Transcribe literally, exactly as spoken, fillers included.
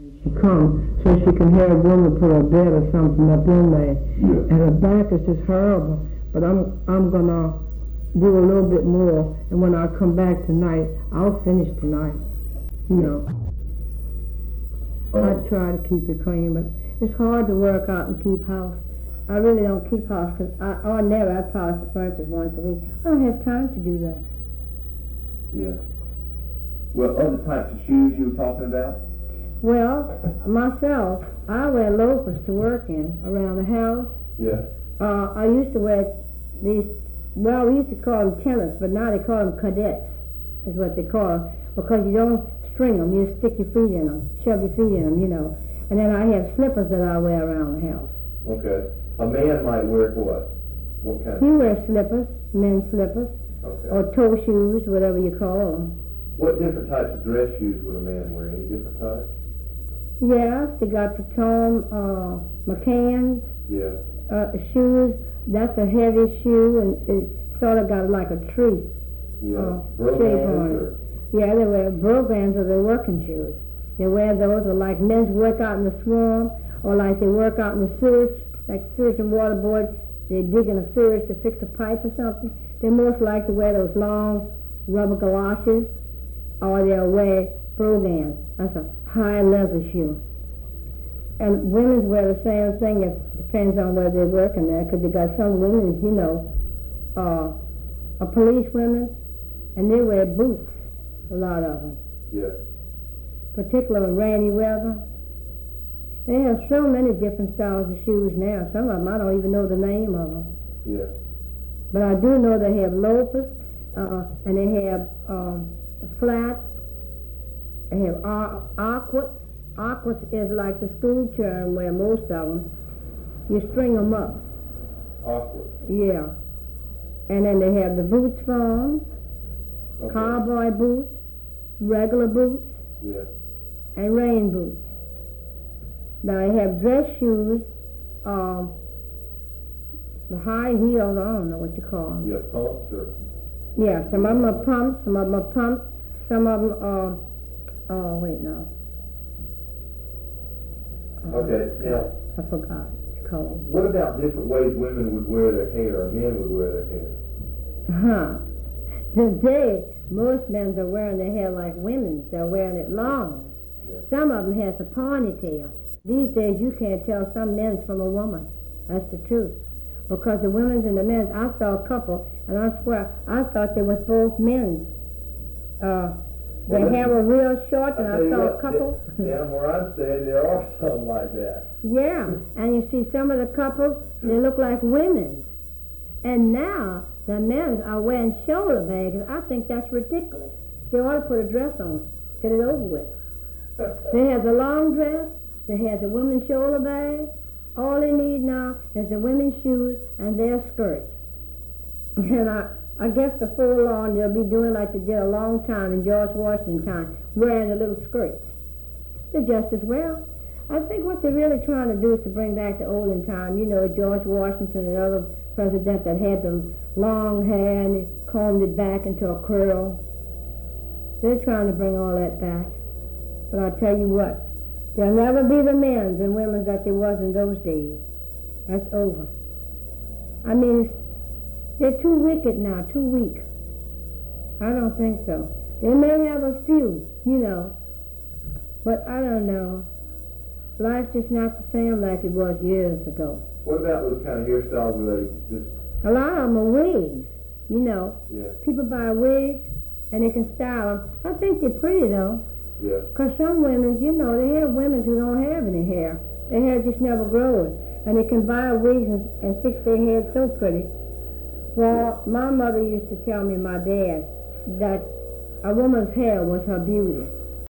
She come so she can have room to put her bed or something up in there. Yeah. And her back is just horrible. But I'm I'm gonna do a little bit more, and when I come back tonight, I'll finish tonight. You know. Um, I try to keep it clean, but it's hard to work out and keep house. I really don't keep house because I ordinarily I polish the furniture once a week. I don't have time to do that. Yeah. Well, other types of shoes you were talking about? Well, myself, I wear loafers to work in around the house. Yeah. Uh, I used to wear these, well, we used to call them tennis, but now they call them cadets, is what they call them, because you don't string them, you stick your feet in them, shove your feet in them, you know. And then I have slippers that I wear around the house. Okay. A man might wear what? What kind of? You wear slippers, men's slippers, Okay. or toe shoes, whatever you call them. What different types of dress shoes would a man wear? Any different types? Yes, they got the Tom uh, McCann's Yeah. uh, shoes. That's a heavy shoe, and it sort of got like a tree. Yeah. Uh, Brogans shape on it. or? Yeah, they wear Brogans are their working shoes. They wear those, or like men's work out in the swamp, or like they work out in the sewage, like sewage and water board. They're digging a sewage to fix a pipe or something. They most like to wear those long rubber galoshes, or they'll wear Brogans. That's a high leather shoe. And women's wear the same thing. It depends on where they're working there, because they got some women's, you know, uh, are police women, and they wear boots, a lot of them. Yeah. Particularly in rainy weather. They have so many different styles of shoes now. Some of them I don't even know the name of them. Yeah. But I do know they have loafers, uh, and they have um, flats. They have ar- aquas. Aquas is like the school term where most of them, you string them up. Awkward. Yeah. And then they have the boots form, Okay. cowboy boots, regular boots, Yeah. and rain boots. Now I have dress shoes, um, the high heels, I don't know what you call them. Yeah. Pumps or? Yeah, some of them are pumps, some of them are pumps, some of them are, oh wait now. Oh, Okay. Now, I forgot what you call them. what about different ways women would wear their hair or men would wear their hair? Huh. Today, most men are wearing their hair like women's. They're wearing it long. Yeah. Some of them has a ponytail. These days, you can't tell some men's from a woman. That's the truth. Because the women's and the men's, I saw a couple, and I swear, I thought they was both men's. Uh, their Well, hair was real short, and I I tell you saw a what, couple. d- Down where I'm staying, there are some like that. Yeah, and you see some of the couples, they look like women's. And now, the men are wearing shoulder bags. I think that's ridiculous. They ought to put a dress on, get it over with. They have the long dress, they have the women's shoulder bag. All they need now is the women's shoes and their skirts. And I, I guess before long they'll be doing like they did a long time in George Washington time, wearing the little skirts. They're just as well. I think what they're really trying to do is to bring back the olden time. You know, George Washington and other presidents that had the long hair and they combed it back into a curl. They're trying to bring all that back. But I'll tell you what, there'll never be the men's and women's that there was in those days. That's over. I mean, it's, they're too wicked now, too weak. I don't think so. They may have a few, you know, but I don't know. Life's just not the same like it was years ago. What about those kind of hairstyles where they just, A lot of them are wigs, you know. yeah, People buy wigs and they can style them. I think they're pretty though, yeah, because some women, you know, they have women who don't have any hair. Their hair just never grows. And they can buy wigs and, and fix their hair so pretty. Well, my mother used to tell me, my dad, that a woman's hair was her beauty.